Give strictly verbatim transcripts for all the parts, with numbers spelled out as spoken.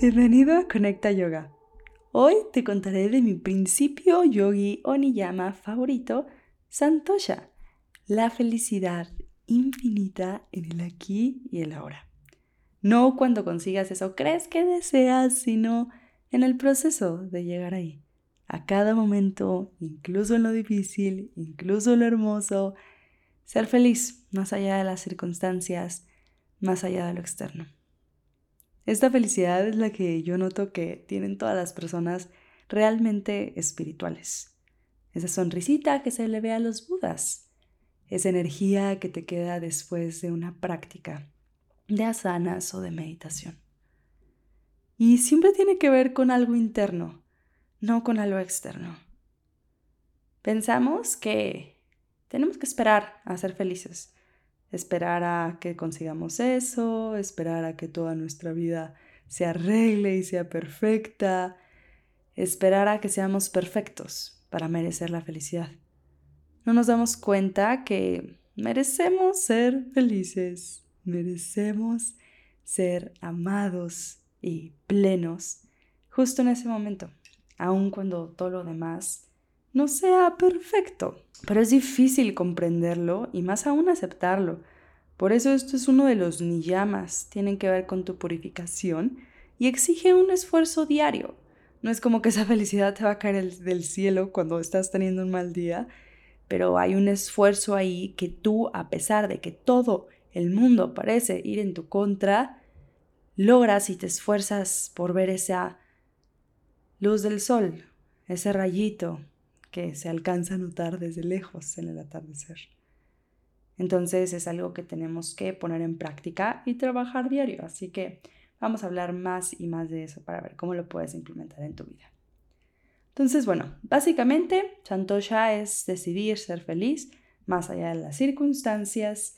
Bienvenido a Conecta Yoga. Hoy te contaré de mi principio yogi o niyama favorito, Santosha, la felicidad infinita en el aquí y el ahora. No cuando consigas eso crees que deseas, sino en el proceso de llegar ahí. A cada momento, incluso en lo difícil, incluso en lo hermoso, ser feliz más allá de las circunstancias, más allá de lo externo. Esta felicidad es la que yo noto que tienen todas las personas realmente espirituales. Esa sonrisita que se le ve a los budas. Esa energía que te queda después de una práctica de asanas o de meditación. Y siempre tiene que ver con algo interno, no con algo externo. Pensamos que tenemos que esperar a ser felices. Esperar a que consigamos eso, esperar a que toda nuestra vida se arregle y sea perfecta, esperar a que seamos perfectos para merecer la felicidad. No nos damos cuenta que merecemos ser felices, merecemos ser amados y plenos justo en ese momento, aun cuando todo lo demás no sea perfecto. Pero es difícil comprenderlo y más aún aceptarlo. Por eso esto es uno de los niyamas. Tienen que ver con tu purificación y exige un esfuerzo diario. No es como que esa felicidad te va a caer del cielo cuando estás teniendo un mal día, pero hay un esfuerzo ahí que tú, a pesar de que todo el mundo parece ir en tu contra, logras y te esfuerzas por ver esa luz del sol, ese rayito que se alcanza a notar desde lejos en el atardecer. Entonces es algo que tenemos que poner en práctica y trabajar diario. Así que vamos a hablar más y más de eso para ver cómo lo puedes implementar en tu vida. Entonces, bueno, básicamente Santosha es decidir ser feliz más allá de las circunstancias.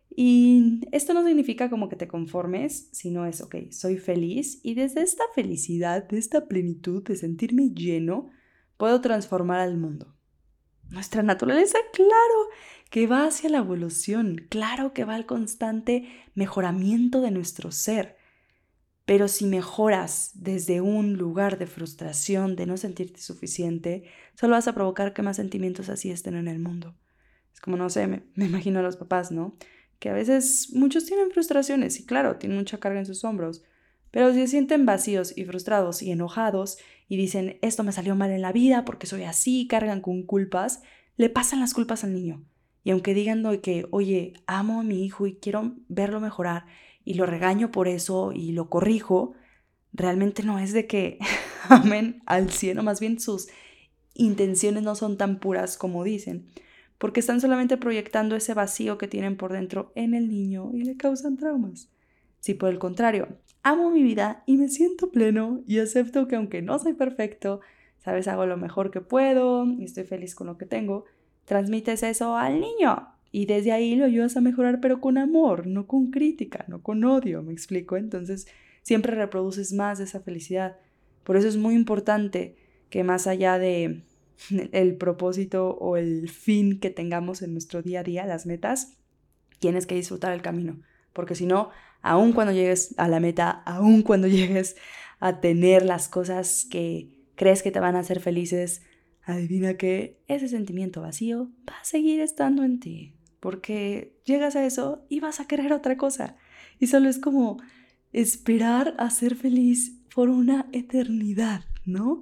Y esto no significa como que te conformes, sino es, ok, soy feliz y desde esta felicidad, de esta plenitud, de sentirme lleno, puedo transformar al mundo. Nuestra naturaleza, claro que va hacia la evolución, claro que va al constante mejoramiento de nuestro ser. Pero si mejoras desde un lugar de frustración, de no sentirte suficiente, solo vas a provocar que más sentimientos así estén en el mundo. Es como, no sé, me, me imagino a los papás, ¿no? Que a veces muchos tienen frustraciones y claro, tienen mucha carga en sus hombros. Pero si se sienten vacíos y frustrados y enojados y dicen, esto me salió mal en la vida porque soy así, cargan con culpas, le pasan las culpas al niño. Y aunque digan que, oye, amo a mi hijo y quiero verlo mejorar y lo regaño por eso y lo corrijo, realmente no es de que amen al cielo, más bien sus intenciones no son tan puras como dicen, porque están solamente proyectando ese vacío que tienen por dentro en el niño y le causan traumas. Si por el contrario, amo mi vida y me siento pleno y acepto que aunque no soy perfecto, sabes, hago lo mejor que puedo y estoy feliz con lo que tengo, transmites eso al niño y desde ahí lo ayudas a mejorar, pero con amor, no con crítica, no con odio, ¿me explico? Entonces siempre reproduces más de esa felicidad. Por eso es muy importante que más allá de el propósito o el fin que tengamos en nuestro día a día, las metas, tienes que disfrutar el camino, porque si no, aun cuando llegues a la meta, aun cuando llegues a tener las cosas que crees que te van a hacer felices, adivina que ese sentimiento vacío va a seguir estando en ti, porque llegas a eso y vas a querer otra cosa, y solo es como esperar a ser feliz por una eternidad, ¿no?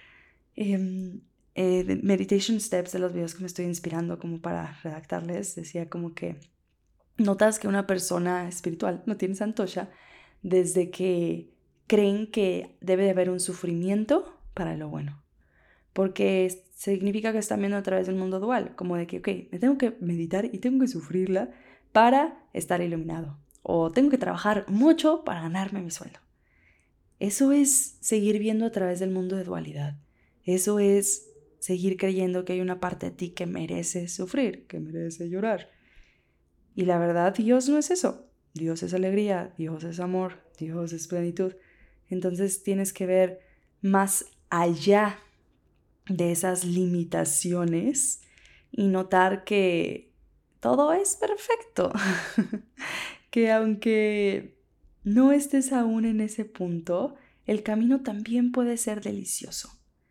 Eh, eh, Meditation Steps de los videos que me estoy inspirando como para redactarles, decía como que notas que una persona espiritual no tiene santosha desde que creen que debe de haber un sufrimiento para lo bueno. Porque significa que están viendo a través del mundo dual, como de que, ok, me tengo que meditar y tengo que sufrirla para estar iluminado. O tengo que trabajar mucho para ganarme mi sueldo. Eso es seguir viendo a través del mundo de dualidad. Eso es seguir creyendo que hay una parte de ti que merece sufrir, que merece llorar. Y la verdad, Dios no es eso. Dios es alegría, Dios es amor, Dios es plenitud. Entonces tienes que ver más allá de esas limitaciones y notar que todo es perfecto. Que aunque no estés aún en ese punto, el camino también puede ser delicioso.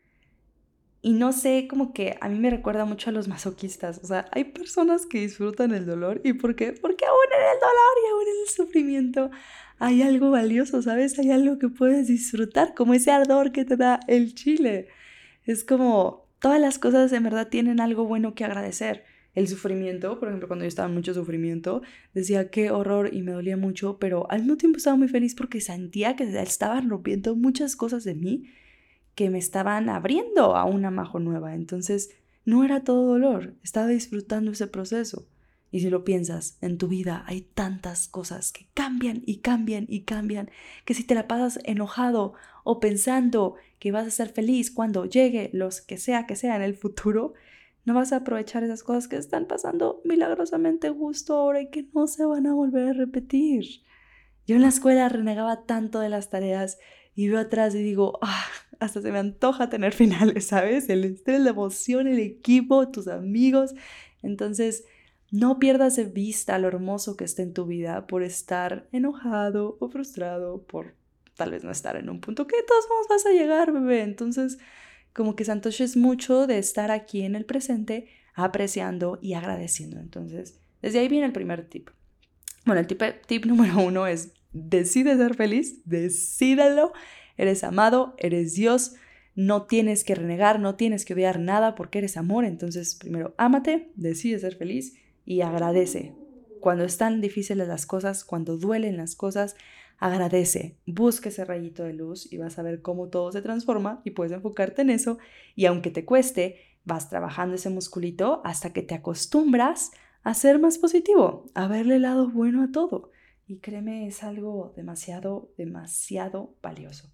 Y no sé, como que a mí me recuerda mucho a los masoquistas. O sea, hay personas que disfrutan el dolor. ¿Y por qué? Porque aún en el dolor y aún en el sufrimiento hay algo valioso, ¿sabes? Hay algo que puedes disfrutar, como ese ardor que te da el chile. Es como, todas las cosas en verdad tienen algo bueno que agradecer. El sufrimiento, por ejemplo, cuando yo estaba en mucho sufrimiento, decía qué horror y me dolía mucho, pero al mismo tiempo estaba muy feliz porque sentía que estaban rompiendo muchas cosas de mí que me estaban abriendo a una Majo nueva. Entonces, no era todo dolor, estaba disfrutando ese proceso. Y si lo piensas, en tu vida hay tantas cosas que cambian y cambian y cambian, que si te la pasas enojado o pensando que vas a ser feliz cuando llegue los que sea que sea en el futuro, no vas a aprovechar esas cosas que están pasando milagrosamente justo ahora y que no se van a volver a repetir. Yo en la escuela renegaba tanto de las tareas y veo atrás y digo, ah, hasta se me antoja tener finales, ¿sabes? El estrés, la emoción, el equipo, tus amigos. Entonces, no pierdas de vista lo hermoso que está en tu vida por estar enojado o frustrado, por tal vez no estar en un punto que de todos modos vas a llegar, bebé. Entonces, como que Santosh es mucho de estar aquí en el presente, apreciando y agradeciendo. Entonces, desde ahí viene el primer tip. Bueno, el tip, tip número uno es: decide ser feliz, decídelo, eres amado, eres Dios, no tienes que renegar, no tienes que odiar nada porque eres amor. Entonces, primero, ámate, decide ser feliz y agradece. Cuando están difíciles las cosas, cuando duelen las cosas, agradece, busca ese rayito de luz y vas a ver cómo todo se transforma y puedes enfocarte en eso. Y aunque te cueste, vas trabajando ese musculito hasta que te acostumbras a ser más positivo, a verle el lado bueno a todo. Y créeme, es algo demasiado, demasiado valioso.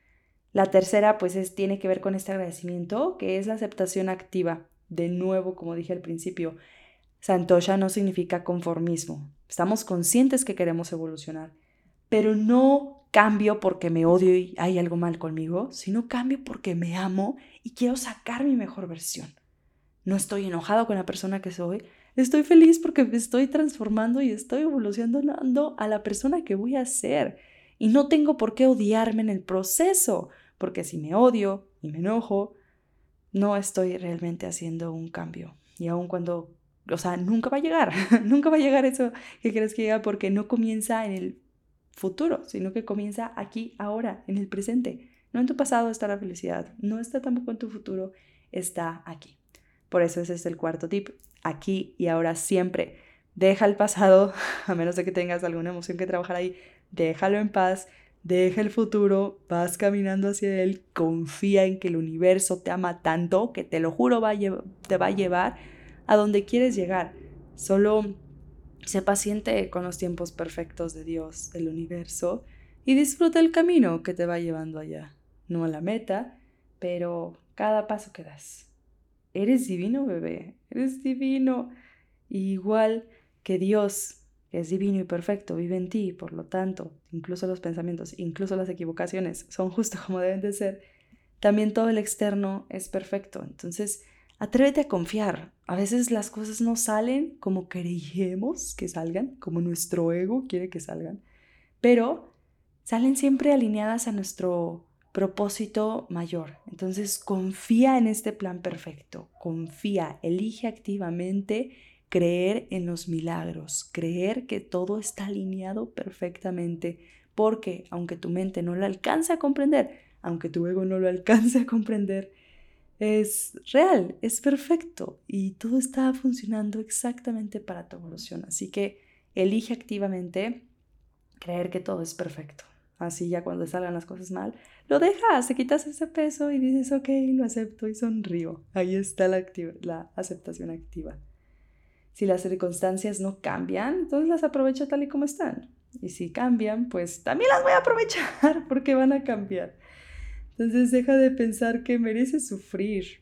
La tercera, pues, es, tiene que ver con este agradecimiento, que es la aceptación activa. De nuevo, como dije al principio, Santosha no significa conformismo. Estamos conscientes que queremos evolucionar, pero no cambio porque me odio y hay algo mal conmigo, sino cambio porque me amo y quiero sacar mi mejor versión. No estoy enojado con la persona que soy, estoy feliz porque me estoy transformando y estoy evolucionando a la persona que voy a ser. Y no tengo por qué odiarme en el proceso, porque si me odio y me enojo, no estoy realmente haciendo un cambio. Y aun cuando, o sea, nunca va a llegar, nunca va a llegar eso que crees que llega porque no comienza en el futuro, sino que comienza aquí, ahora, en el presente. No en tu pasado está la felicidad, no está tampoco en tu futuro, está aquí. Por eso ese es el cuarto tip, aquí y ahora siempre. Deja el pasado, a menos de que tengas alguna emoción que trabajar ahí, déjalo en paz, deja el futuro, vas caminando hacia él, confía en que el universo te ama tanto que te lo juro va a te va a llevar a donde quieres llegar. Solo sé paciente con los tiempos perfectos de Dios, del universo, y disfruta el camino que te va llevando allá. No a la meta, pero cada paso que das. Eres divino, bebé, eres divino. Y igual que Dios, que es divino y perfecto, vive en ti, por lo tanto, incluso los pensamientos, incluso las equivocaciones son justo como deben de ser, también todo el externo es perfecto. Entonces, atrévete a confiar. A veces las cosas no salen como creemos que salgan, como nuestro ego quiere que salgan, pero salen siempre alineadas a nuestro propósito mayor. Entonces, confía en este plan perfecto, confía, elige activamente creer en los milagros, creer que todo está alineado perfectamente, porque aunque tu mente no lo alcance a comprender, aunque tu ego no lo alcance a comprender, es real, es perfecto y todo está funcionando exactamente para tu evolución. Así que elige activamente creer que todo es perfecto. Así ya cuando salgan las cosas mal, lo dejas, te quitas ese peso y dices, ok, lo acepto y sonrío. Ahí está la, activa, la aceptación activa. Si las circunstancias no cambian, entonces las aprovecho tal y como están. Y si cambian, pues también las voy a aprovechar porque van a cambiar. Entonces deja de pensar que mereces sufrir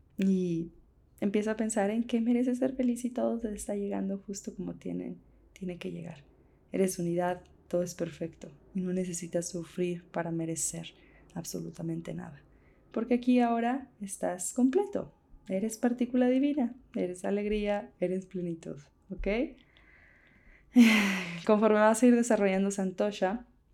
y empieza a pensar en que mereces ser feliz y todo te está llegando justo como tiene, tiene que llegar. Eres unidad, todo es perfecto y no necesitas sufrir para merecer absolutamente nada. Porque aquí ahora estás completo. Eres partícula divina, eres alegría, eres plenitud, ¿ok? Conforme vas a ir desarrollando Santosha,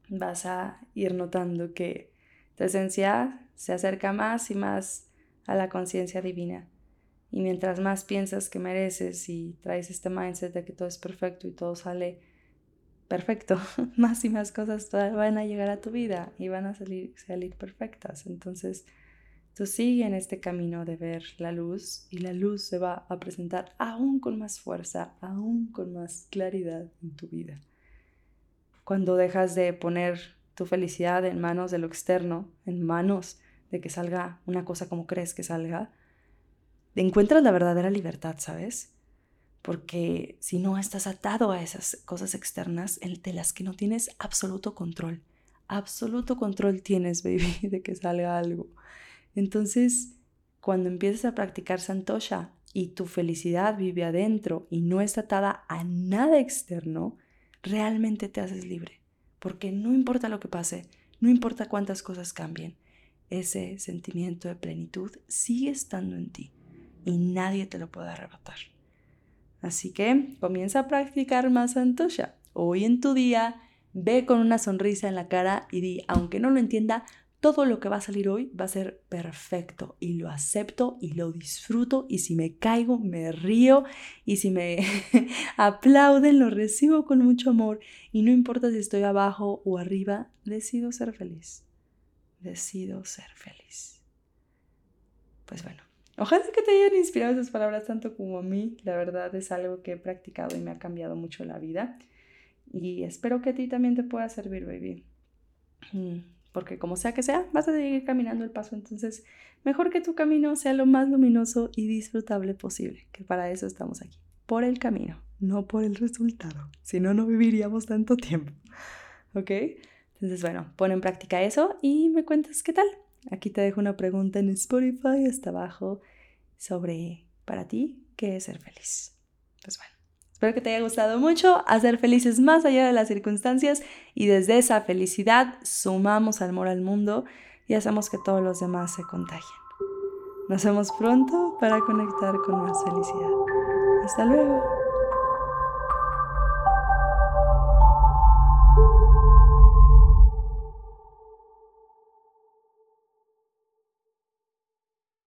vas a ir notando que tu esencia se acerca más y más a la conciencia divina. Y mientras más piensas que mereces y traes este mindset de que todo es perfecto y todo sale perfecto, más y más cosas van a llegar a tu vida y van a salir, salir perfectas. Entonces, tú sigue en este camino de ver la luz y la luz se va a presentar aún con más fuerza, aún con más claridad en tu vida. Cuando dejas de poner tu felicidad en manos de lo externo, en manos de que salga una cosa como crees que salga, encuentras la verdadera libertad, ¿sabes? Porque si no estás atado a esas cosas externas de las que no tienes absoluto control. Absoluto control tienes, baby, de que salga algo. Entonces, cuando empiezas a practicar Santosha y tu felicidad vive adentro y no está atada a nada externo, realmente te haces libre. Porque no importa lo que pase, no importa cuántas cosas cambien, ese sentimiento de plenitud sigue estando en ti y nadie te lo puede arrebatar. Así que comienza a practicar más Santosha. Hoy en tu día, ve con una sonrisa en la cara y di, aunque no lo entienda, todo lo que va a salir hoy va a ser perfecto y lo acepto y lo disfruto y si me caigo me río y si me aplauden lo recibo con mucho amor y no importa si estoy abajo o arriba, decido ser feliz. Decido ser feliz. Pues bueno, ojalá que te hayan inspirado esas palabras tanto como a mí. La verdad es algo que he practicado y me ha cambiado mucho la vida. Y espero que a ti también te pueda servir, baby. Porque como sea que sea, vas a seguir caminando el paso. Entonces, mejor que tu camino sea lo más luminoso y disfrutable posible. Que para eso estamos aquí. Por el camino, no por el resultado. Si no, no viviríamos tanto tiempo. ¿Ok? Entonces, bueno, pon en práctica eso y me cuentas qué tal. Aquí te dejo una pregunta en Spotify hasta abajo sobre, para ti, ¿qué es ser feliz? Pues bueno, espero que te haya gustado mucho, hacer felices más allá de las circunstancias y desde esa felicidad sumamos amor al mundo y hacemos que todos los demás se contagien. Nos vemos pronto para conectar con más felicidad. Hasta luego.